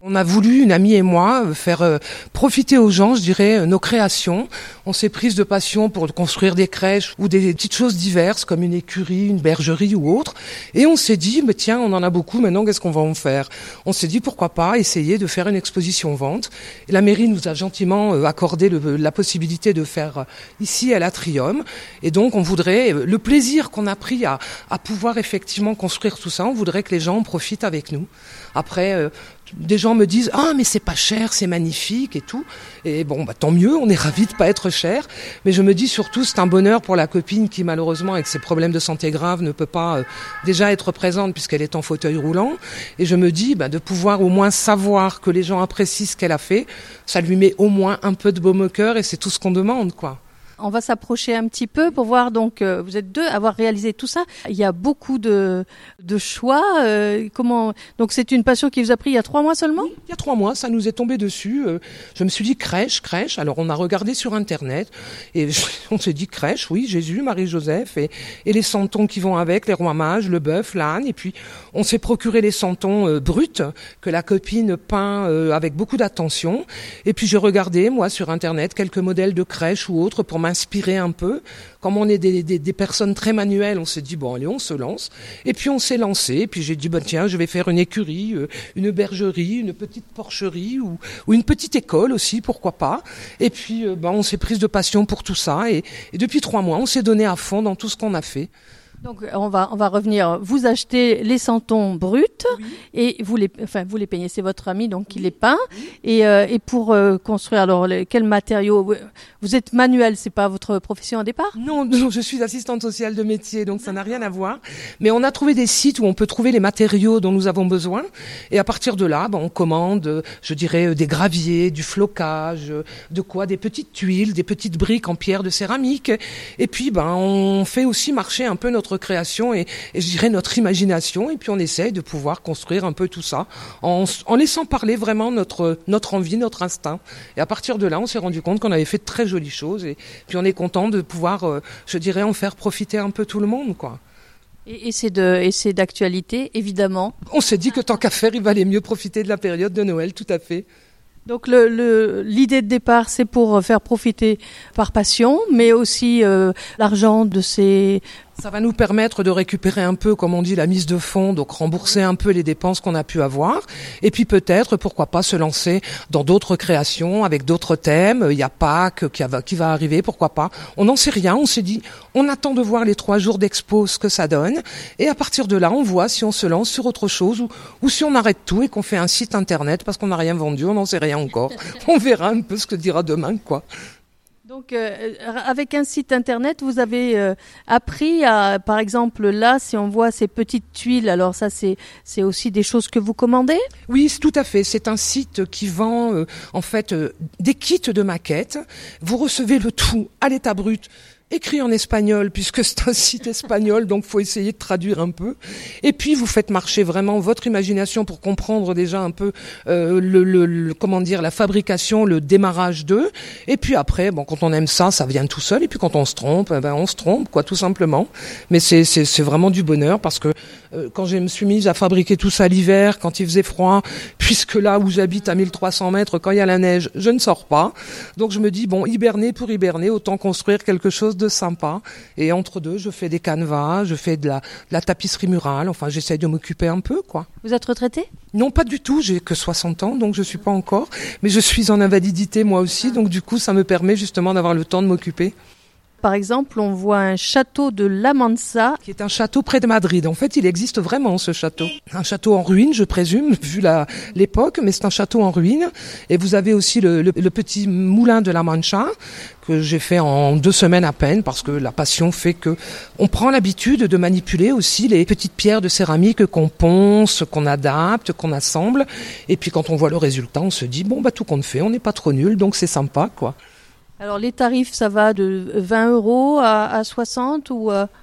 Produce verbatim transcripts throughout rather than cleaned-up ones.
On a voulu, une amie et moi, faire euh, profiter aux gens, je dirais, euh, nos créations. On s'est prise de passion pour construire des crèches ou des petites choses diverses comme une écurie, une bergerie ou autre. Et on s'est dit, mais tiens, on en a beaucoup, maintenant qu'est-ce qu'on va en faire ? On s'est dit, pourquoi pas essayer de faire une exposition vente. Et la mairie nous a gentiment euh, accordé le, la possibilité de faire euh, ici à l'Atrium. Et donc on voudrait, euh, le plaisir qu'on a pris à, à pouvoir effectivement construire tout ça, on voudrait que les gens en profitent avec nous. Après, euh, des gens me disent « Ah, mais c'est pas cher, c'est magnifique et tout ». Et bon, bah tant mieux, on est ravis de pas être cher. Mais je me dis surtout, c'est un bonheur pour la copine qui, malheureusement, avec ses problèmes de santé graves, ne peut pas euh, déjà être présente puisqu'elle est en fauteuil roulant. Et je me dis, bah, de pouvoir au moins savoir que les gens apprécient ce qu'elle a fait, ça lui met au moins un peu de baume au cœur et c'est tout ce qu'on demande, quoi. On va s'approcher un petit peu pour voir, donc euh, vous êtes deux à avoir réalisé tout ça. Il y a beaucoup de, de choix. Euh, comment Donc c'est une passion qui vous a pris il y a trois mois seulement ? Oui, il y a trois mois, ça nous est tombé dessus. Euh, je me suis dit crèche, crèche. Alors on a regardé sur Internet et on s'est dit crèche, oui, Jésus, Marie-Joseph et, et les santons qui vont avec, les rois mages, le bœuf, l'âne. Et puis on s'est procuré les santons euh, bruts que la copine peint euh, avec beaucoup d'attention. Et puis j'ai regardé, moi, sur Internet, quelques modèles de crèche ou autres pour m'inspirer un peu. Comme on est des, des, des personnes très manuelles, on s'est dit, bon, allez, on se lance. Et puis on s'est lancé. Et puis j'ai dit, ben, tiens, je vais faire une écurie, euh, une bergerie, une petite porcherie ou, ou une petite école aussi, pourquoi pas. Et puis euh, ben, on s'est prise de passion pour tout ça. Et, et depuis trois mois, on s'est donné à fond dans tout ce qu'on a fait. Donc on va on va revenir. Vous achetez les santons bruts oui. et vous les enfin vous les peignez. C'est votre ami donc qui oui. les peint oui. et euh, et pour euh, construire alors les, quels matériaux. Vous êtes manuel, c'est pas votre profession au départ ? Non, non, je suis assistante sociale de métier, donc ça n'a rien à voir. Mais on a trouvé des sites où on peut trouver les matériaux dont nous avons besoin et à partir de là, ben, on commande, je dirais des graviers, du flocage, de quoi, des petites tuiles, des petites briques en pierre de céramique et puis ben on fait aussi marcher un peu notre création et, et je dirais notre imagination et puis on essaye de pouvoir construire un peu tout ça en, en laissant parler vraiment notre notre envie, notre instinct. Et à partir de là, on s'est rendu compte qu'on avait fait de très jolies choses et puis on est content de pouvoir, euh, je dirais, en faire profiter un peu tout le monde, quoi. Et, et c'est de et c'est d'actualité, évidemment. On s'est dit que tant qu'à faire, il valait mieux profiter de la période de Noël, tout à fait. Donc le, le, l'idée de départ, c'est pour faire profiter par passion, mais aussi euh, l'argent de ces... Ça va nous permettre de récupérer un peu, comme on dit, la mise de fonds, donc rembourser un peu les dépenses qu'on a pu avoir. Et puis peut-être, pourquoi pas, se lancer dans d'autres créations, avec d'autres thèmes. Il y a Pâques qui va, qui va arriver, pourquoi pas. On n'en sait rien, on s'est dit, on attend de voir les trois jours d'expo, ce que ça donne. Et à partir de là, on voit si on se lance sur autre chose ou, ou si on arrête tout et qu'on fait un site internet parce qu'on n'a rien vendu, on n'en sait rien encore. On verra un peu ce que dira demain, quoi. Donc, euh, avec un site internet, vous avez euh, appris à, par exemple, là, si on voit ces petites tuiles, alors ça, c'est c'est aussi des choses que vous commandez ? Oui, tout à fait. C'est un site qui vend, euh, en fait, euh, des kits de maquettes. Vous recevez le tout à l'état brut, écrit en espagnol, puisque c'est un site espagnol, donc faut essayer de traduire un peu. Et puis vous faites marcher vraiment votre imagination pour comprendre déjà un peu euh, le, le, le comment dire la fabrication, le démarrage d'eux. Et puis après, bon, quand on aime ça, ça vient tout seul. Et puis quand on se trompe, eh ben on se trompe, quoi, tout simplement. Mais c'est c'est c'est vraiment du bonheur parce que euh, quand je me suis mise à fabriquer tout ça l'hiver, quand il faisait froid, puisque là où j'habite à mille trois cents mètres, quand il y a la neige, je ne sors pas. Donc je me dis bon, hiberner pour hiberner, autant construire quelque chose de sympa. Et entre deux, je fais des canevas, je fais de la, de la tapisserie murale. Enfin, j'essaie de m'occuper un peu, quoi. Vous êtes retraité ? Non, pas du tout. J'ai que soixante ans, donc je suis pas encore. Mais je suis en invalidité, moi aussi. Donc du coup, ça me permet justement d'avoir le temps de m'occuper. Par exemple, on voit un château de La Mansa. Qui est un château près de Madrid. En fait, il existe vraiment, ce château. Un château en ruine, je présume, vu la, l'époque, mais c'est un château en ruine. Et vous avez aussi le, le, le petit moulin de La Mancha, que j'ai fait en deux semaines à peine, parce que la passion fait que on prend l'habitude de manipuler aussi les petites pierres de céramique qu'on ponce, qu'on adapte, qu'on assemble. Et puis quand on voit le résultat, on se dit, bon, bah tout compte fait, on n'est pas trop nul, donc c'est sympa, quoi. Alors les tarifs, ça va de vingt euros à, à soixante ou euh...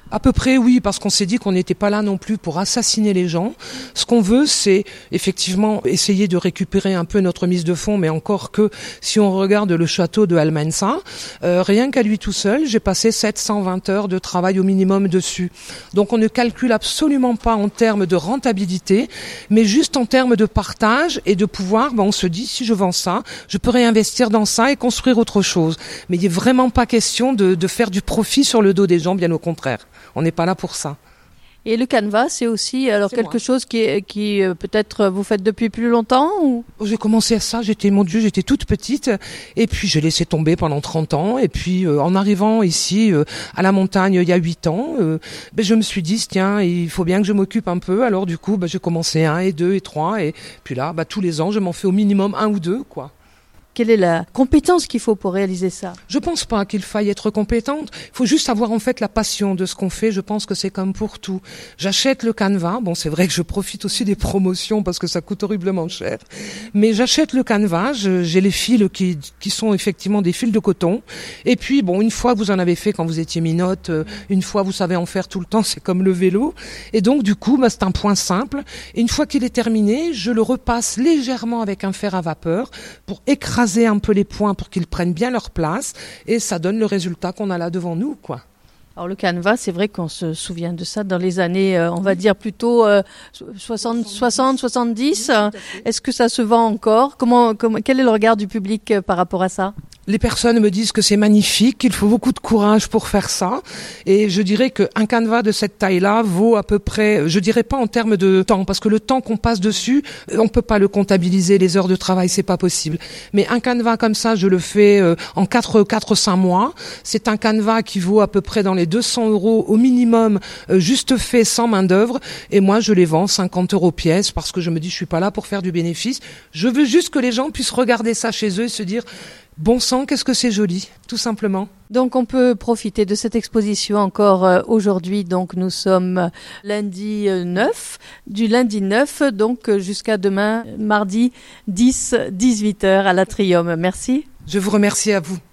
À peu près, oui, parce qu'on s'est dit qu'on n'était pas là non plus pour assassiner les gens. Ce qu'on veut, c'est effectivement essayer de récupérer un peu notre mise de fonds, mais encore que si on regarde le château de Almansa, euh, rien qu'à lui tout seul, j'ai passé sept cent vingt heures de travail au minimum dessus. Donc on ne calcule absolument pas en termes de rentabilité, mais juste en termes de partage et de pouvoir, ben on se dit, si je vends ça, je peux réinvestir dans ça et construire autre chose. Mais il n'est vraiment pas question de, de faire du profit sur le dos des gens, bien au contraire. On n'est pas là pour ça. Et le canevas, c'est aussi alors c'est quelque moi. chose qui, est, qui euh, peut-être vous faites depuis plus longtemps ou... J'ai commencé à ça, j'étais, mon Dieu, j'étais toute petite, et puis j'ai laissé tomber pendant trente ans, et puis euh, en arrivant ici, euh, à la montagne, il y a huit ans, euh, ben, je me suis dit, tiens, il faut bien que je m'occupe un peu, alors du coup, ben, j'ai commencé un, et deux, et trois, et puis là, ben, tous les ans, je m'en fais au minimum un ou deux, quoi. Quelle est la compétence qu'il faut pour réaliser ça? Je pense pas qu'il faille être compétente. Il faut juste avoir en fait la passion de ce qu'on fait. Je pense que c'est comme pour tout. J'achète le canevas. Bon, c'est vrai que je profite aussi des promotions parce que ça coûte horriblement cher. Mais j'achète le canevas. Je, j'ai les fils qui, qui sont effectivement des fils de coton. Et puis, bon, une fois que vous en avez fait quand vous étiez minote, une fois vous savez en faire tout le temps, c'est comme le vélo. Et donc, du coup, bah, c'est un point simple. Et une fois qu'il est terminé, je le repasse légèrement avec un fer à vapeur pour écraser un peu les points pour qu'ils prennent bien leur place et ça donne le résultat qu'on a là devant nous, quoi. Alors le canevas, c'est vrai qu'on se souvient de ça dans les années, euh, on va dire plutôt euh, soixante, soixante, soixante-dix. Est-ce que ça se vend encore? Comment, comment, quel est le regard du public euh, par rapport à ça? Les personnes me disent que c'est magnifique, qu'il faut beaucoup de courage pour faire ça. Et je dirais qu'un canevas de cette taille-là vaut à peu près, je dirais pas en termes de temps, parce que le temps qu'on passe dessus, on peut pas le comptabiliser, les heures de travail, c'est pas possible. Mais un canevas comme ça, je le fais en quatre, quatre, cinq mois. C'est un canevas qui vaut à peu près dans les deux cents euros au minimum, juste fait sans main d'œuvre. Et moi, je les vends cinquante euros pièce parce que je me dis, je suis pas là pour faire du bénéfice. Je veux juste que les gens puissent regarder ça chez eux et se dire, bon sang, qu'est-ce que c'est joli, tout simplement. Donc on peut profiter de cette exposition encore euh, aujourd'hui. Donc nous sommes lundi euh, neuf, du lundi neuf donc euh, jusqu'à demain mardi dix, dix-huit heures à l'Atrium. Merci. Je vous remercie à vous.